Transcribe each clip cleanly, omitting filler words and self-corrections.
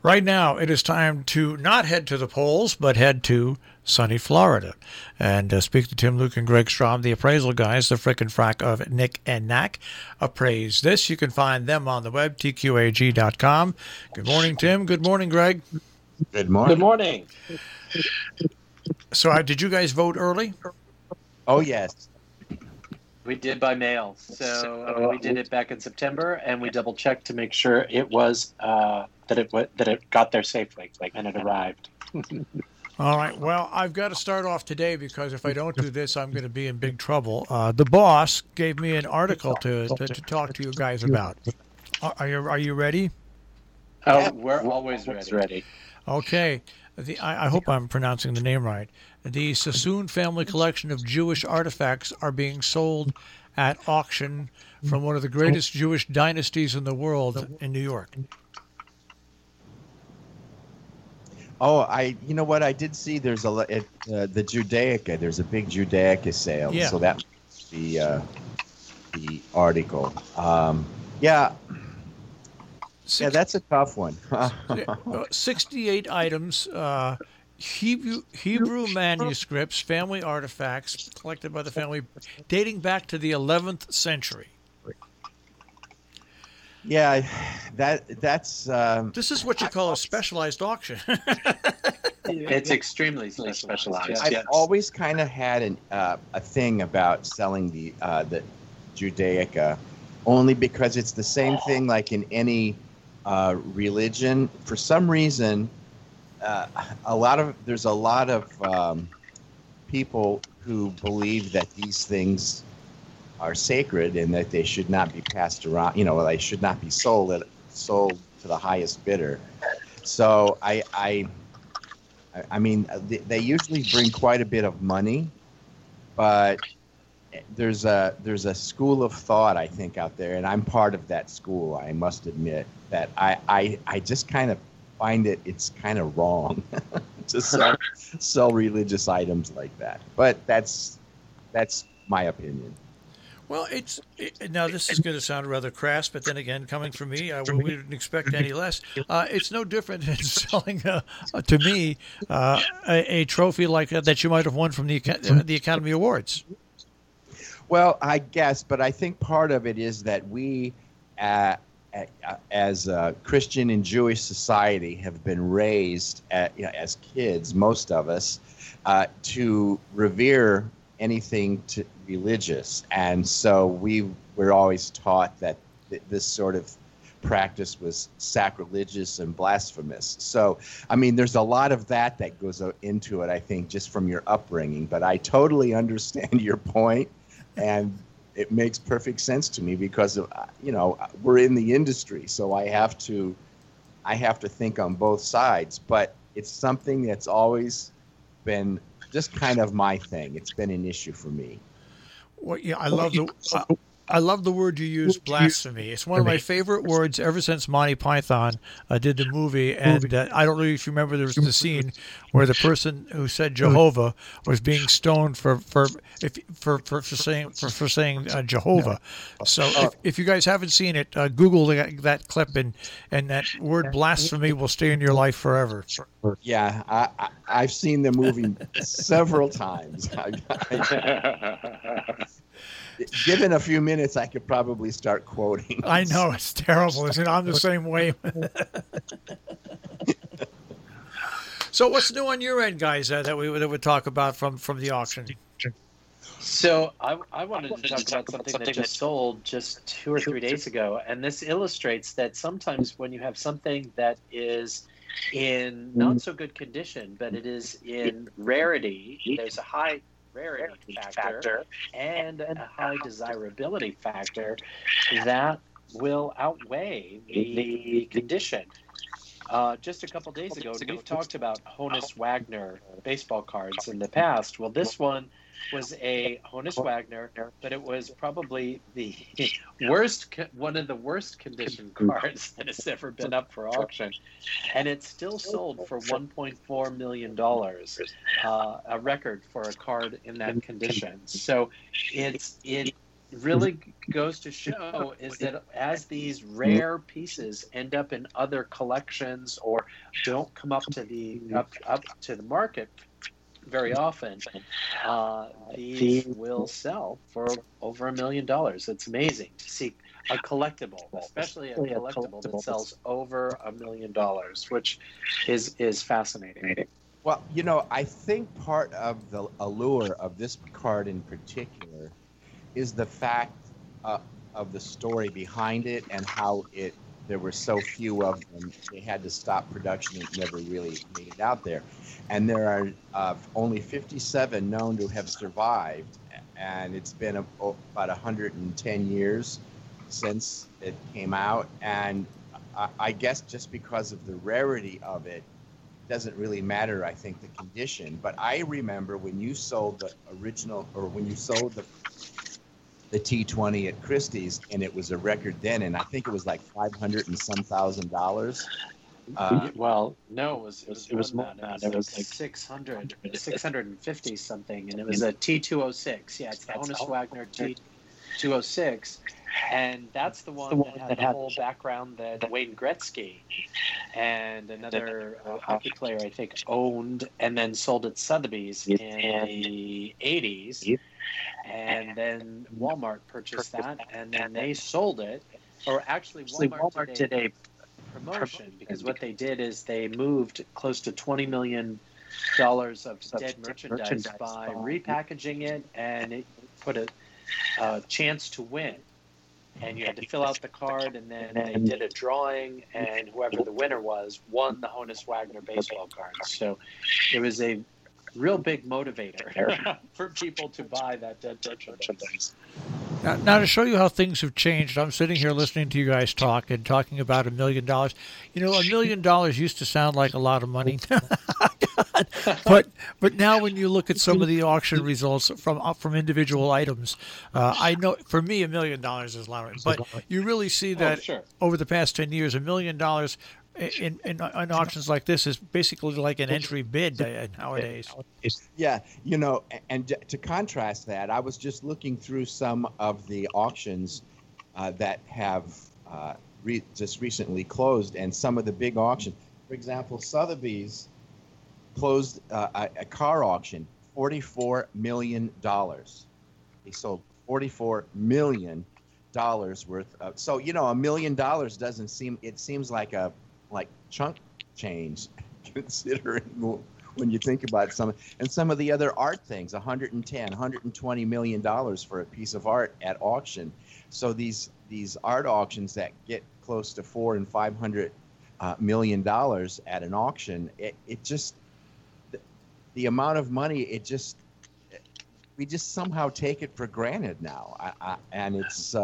Right now, it is time to not head to the polls, but head to sunny Florida and speak to Tim, Luke, and Greg Strom, the appraisal guys, the frickin' frack of Nick and Knack. Appraise this. You can find them on the web, tqag.com. Good morning, Tim. Good morning, Greg. Good morning. Good morning. So, did you guys vote early? Oh, yes. We did by mail. So we did it back in September, and we double checked to make sure it was that it got there safely, and it arrived. All right. Well, I've got to start off today because if I don't do this, I'm going to be in big trouble. The boss gave me an article to talk to you guys about. Are you ready? Oh, we're always ready. Okay. I hope I'm pronouncing the name right. The Sassoon family collection of Jewish artifacts are being sold at auction from one of the greatest Jewish dynasties in the world in New York. Oh, you know what? I did see there's the Judaica. There's a big Judaica sale. Yeah. So that was the article. Yeah, that's a tough one. 68 items, Hebrew manuscripts, family artifacts collected by the family dating back to the 11th century. Yeah, that's. This is what you call a specialized auction. It's extremely specialized. I've always kind of had a thing about selling the Judaica, only because it's the same thing like in any religion. For some reason, there's a lot of people who believe that these things are sacred and that they should not be passed around. They should not be sold to the highest bidder. So I mean, they usually bring quite a bit of money, but there's a school of thought, I think, out there, and I'm part of that school. I must admit that I just kind of find it's kind of wrong to sell religious items like that. But that's my opinion. Well, now this is going to sound rather crass, but then again, coming from me, we didn't expect any less. It's no different than selling, to me, a trophy like that you might have won from the Academy Awards. Well, I guess, but I think part of it is that we, as a Christian and Jewish society, have been raised as kids, most of us, to revere anything religious, and so we were always taught that this sort of practice was sacrilegious and blasphemous. So, I mean, there's a lot of that goes into it, I think, just from your upbringing. But I totally understand your point, and it makes perfect sense to me because of, we're in the industry, so I have to think on both sides. But it's something that's always been just kind of my thing. It's been an issue for me. Well, yeah, I love the word you use, blasphemy. It's one of my favorite words ever since Monty Python did the movie. And I don't know if you remember, there was the scene where the person who said Jehovah was being stoned for saying Jehovah. So if you guys haven't seen it, Google that clip, and that word blasphemy will stay in your life forever. Yeah, I've seen the movie several times. Given a few minutes, I could probably start quoting. I know, it's terrible, isn't it? I'm the same way. So what's new on your end, guys, that we would talk about from the auction? So I wanted to talk about something that just sold just 2 or 3 days ago, and this illustrates that sometimes when you have something that is in not so good condition, but it is in rarity, there's a high rarity factor and a high desirability factor that will outweigh the condition. Just a couple days ago, we've talked about Honus Wagner baseball cards in the past. Well, this one was a Honus Wagner, but it was probably the one of the worst condition cards that has ever been up for auction, and it still sold for $1.4 million, a record for a card in that condition. So it really goes to show is that as these rare pieces end up in other collections or don't come up to the market very often, these will sell for over $1 million. It's amazing to see a collectible, especially a collectible that sells over $1 million, which is fascinating. Well, I think part of the allure of this card in particular is the fact of the story behind it and how there were so few of them. They had to stop production. It never really made it out there. And there are only 57 known to have survived. And it's been about 110 years since it came out. And I guess just because of the rarity of it, doesn't really matter, I think, the condition. But I remember when you sold the original, or when you sold the T20 at Christie's, and it was a record then, and I think it was like $500 and some thousand. Well, no, it was more than that. It was like 650 something, and it was a T206. Yeah, it's the Honus Wagner T206, and that's the one that had the whole background that Wayne Gretzky and another hockey player, I think, owned and then sold at Sotheby's in the 80s. And then Walmart purchased that, and then they sold it. Or actually, Walmart did a promotion, because what they did is they moved close to $20 million of dead merchandise by repackaging it, and it put a chance to win. And you had to fill out the card, and then they did a drawing, and whoever the winner was won the Honus Wagner baseball card. So it was a real big motivator for people to buy that dead merchandise. Now, to show you how things have changed, I'm sitting here listening to you guys talk and talking about $1 million. $1 million used to sound like a lot of money. but now when you look at some of the auction results from individual items, I know for me $1 million is a lot of money. But you really see that over the past 10 years, $1 million in auctions like this is basically like an entry bid nowadays. Yeah, and to contrast that, I was just looking through some of the auctions that have just recently closed, and some of the big auctions. For example, Sotheby's closed a car auction, $44 million. They sold $44 million worth of. So $1 million doesn't seem. It seems like chunk change, considering when you think about some of the other art things, $120 million for a piece of art at auction. So these art auctions that get close to $400 and $500 million at an auction, it just the amount of money, we just somehow take it for granted now, and it's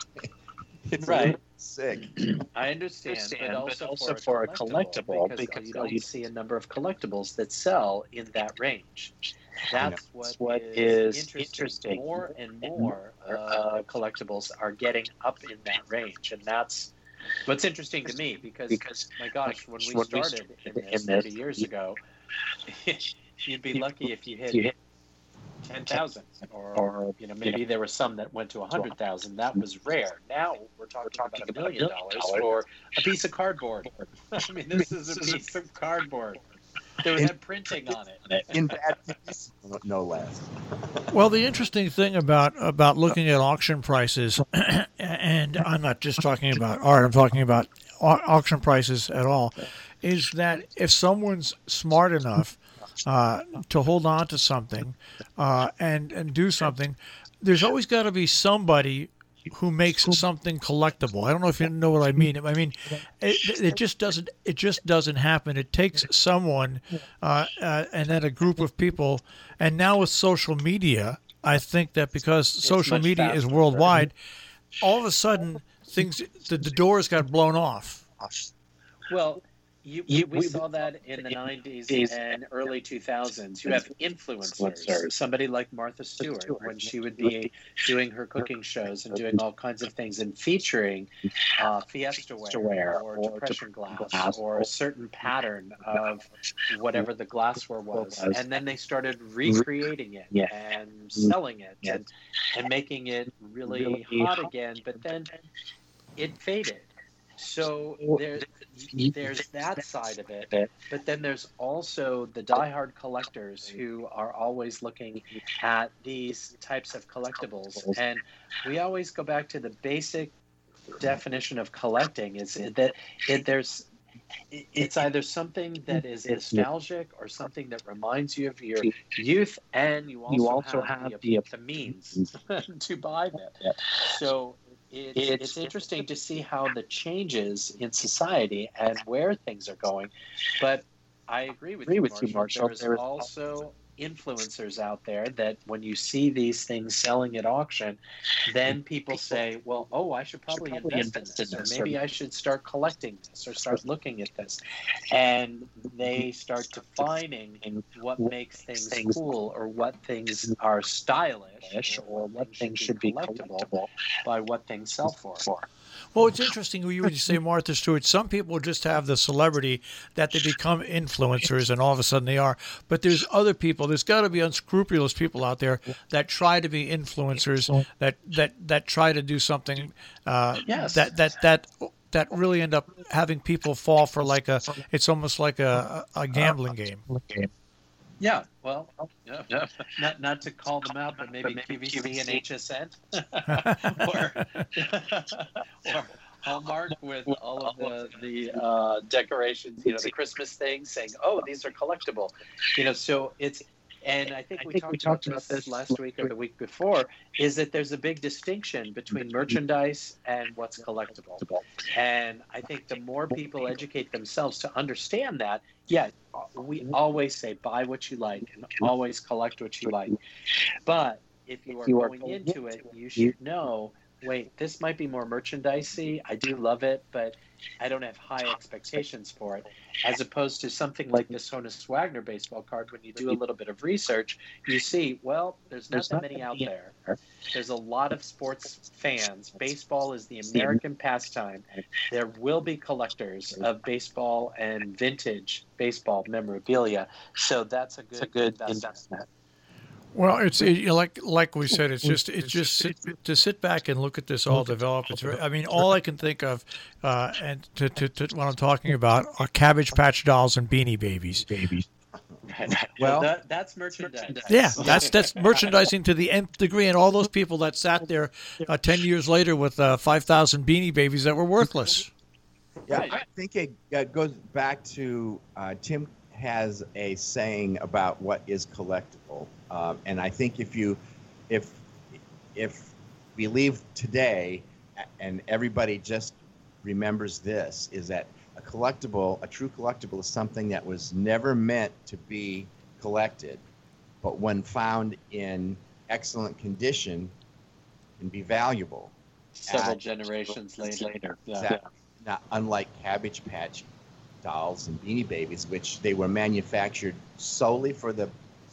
right. Sick. I understand, but also for a collectible, because you don't see a number of collectibles that sell in that range. That's what is interesting. More and more collectibles are getting up in that range, and that's what's interesting to me, because my gosh, when we started in this 30 years ago, you'd be lucky if you hit 10,000, or maybe there were some that went to 100,000. That was rare. Now we're talking about $1 million for a piece of cardboard. I mean, this is a piece of cardboard that had printing on it. In bad taste, no less. Well, the interesting thing about looking at auction prices, and I'm not just talking about art, I'm talking about auction prices at all, is that if someone's smart enough to hold on to something and do something, there's always got to be somebody who makes something collectible. I don't know if you know what I mean. I mean, it just doesn't happen. It takes someone and then a group of people. And now with social media, I think that because social media is worldwide, all of a sudden the doors got blown off. Well, We saw that in the 90s and early 2000s. You have influencers, somebody like Martha Stewart, when she would be doing her cooking shows and doing all kinds of things and featuring Fiesta ware or depression glass or a certain pattern of whatever the glassware was. And then they started recreating it and selling it and making it really hot again. But then it faded. So there's that side of it, but then there's also the diehard collectors who are always looking at these types of collectibles. And we always go back to the basic definition of collecting is that it's either something that is nostalgic or something that reminds you of your youth, and you also have the means to buy them. So it's interesting to see how the changes in society and where things are going. But I agree with you, Marshall. There's also influencers out there that when you see these things selling at auction, then people say, well, I should probably invest in this, or maybe I should start collecting this or start looking at this. And they start defining what makes things cool or what things are stylish or what things should be collectible by what things sell for. Well, it's interesting when you say Martha Stewart. Some people just have the celebrity that they become influencers, and all of a sudden they are. But there's other people. There's got to be unscrupulous people out there that try to be influencers, that try to do something that really end up having people fall for it's almost like a gambling game. Yeah, well, not to call them out, but maybe QVC and HSN or Hallmark with all of the decorations, the Christmas things, saying, "Oh, these are collectible," So it's. And I think we talked about this last week or the week before, is that there's a big distinction between merchandise and what's collectible. And I think the more people educate themselves to understand that, we always say buy what you like and always collect what you like. But if you are going into it, you should know, wait, this might be more merchandisey. I do love it, but I don't have high expectations for it. As opposed to something like this Honus Wagner baseball card, when you do a little bit of research, you see, well, there's not that many out there. There's a lot of sports fans. Baseball is the American pastime. There will be collectors of baseball and vintage baseball memorabilia. So that's a good investment. Well, it's like we said. It's just to sit back and look at this all develop. All I can think of, and to what I'm talking about are Cabbage Patch Dolls and Beanie Babies. Well, that's merchandising. Yeah, that's merchandising to the nth degree, and all those people that sat there 10 years later with 5,000 Beanie Babies that were worthless. Yeah, I think it goes back to Tim has a saying about what is collectible, and I think if we leave today and everybody just remembers this, is that a true collectible is something that was never meant to be collected, but when found in excellent condition can be valuable several generations later. Exactly. Now, unlike Cabbage Patch Dolls and Beanie Babies, which they were manufactured solely for the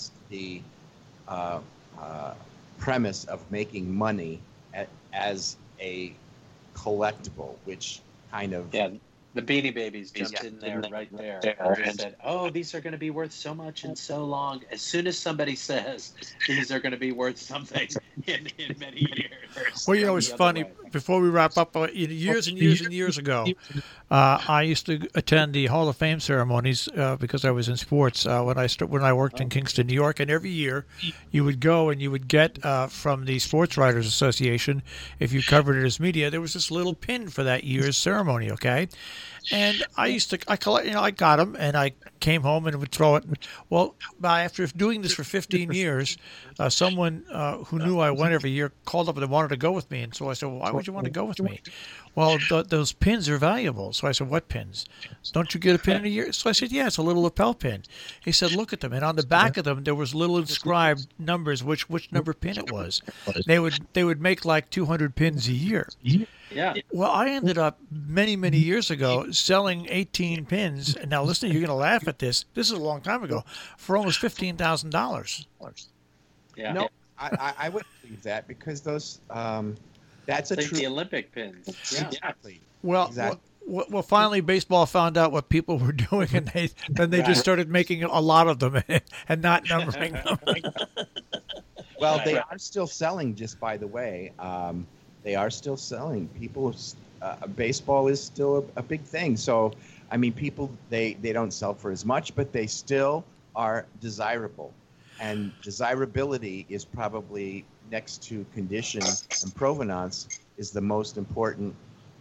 premise of making money as a collectible, which kind of the Beanie Babies jumped in there right there and said, "Oh, these are going to be worth so much and so long." As soon as somebody says these are going to be worth something in many years. Well, it's funny. Before we wrap up, years and years and years ago, I used to attend the Hall of Fame ceremonies because I was in sports when I worked in Kingston, New York. And every year, you would go and you would get from the Sports Writers Association, if you covered it as media, there was this little pin for that year's ceremony. Okay. And I got them, and I came home and would throw it. Well, after doing this for 15 years, someone who knew I went every year called up and they wanted to go with me. And so I said, "Well, why would you want to go with me?" "Well, those pins are valuable." So I said, "What pins? Don't you get a pin in a year?" So I said, "Yeah, it's a little lapel pin." He said, "Look at them." And on the back of them, there was little inscribed numbers, which number pin it was. They would make like 200 pins a year. Yeah. Well, I ended up many, many years ago selling 18 pins. And now, listen, you're going to laugh at this. This is a long time ago, for almost $15,000. Yeah. No, I would believe that because those that's a Like true the Olympic pins. Yeah. exactly. Well, Exactly. well, finally, baseball found out what people were doing, and they just started making a lot of them and not numbering them. Well, they are still selling. Just by the way, they are still selling. People, baseball is still a big thing. So, I mean, people they don't sell for as much, but they still are desirable, and desirability is probably next to condition and provenance is the most important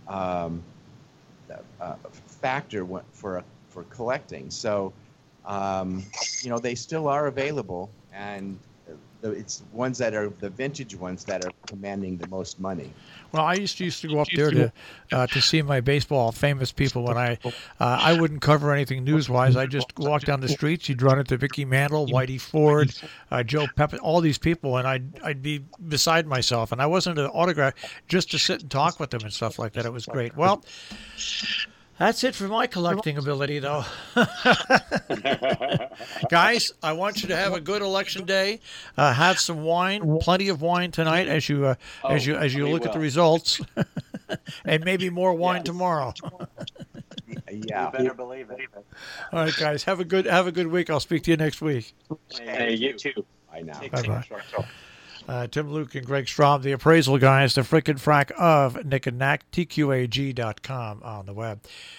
factor for collecting. So, they still are available, and it's ones that are the vintage ones that are commanding the most money. Well, I used to go up there to see my baseball famous people when I wouldn't cover anything news-wise. I just walk down the streets. You'd run into Vicky Mantle, Whitey Ford, Joe Pepin, all these people, and I'd be beside myself. And I wasn't an autograph just to sit and talk with them and stuff like that. It was great. Well, that's it for my collecting ability, though. Guys, I want you to have a good election day. Have some wine, plenty of wine tonight as you look at the results, and maybe more wine tomorrow. Yeah, You better believe it. All right, guys, have a good week. I'll speak to you next week. Hey, you too. I know. Bye-bye. Tim Luke and Greg Straub, the appraisal guys, the frickin' frack of Nick and Knack, TQAG.com on the web.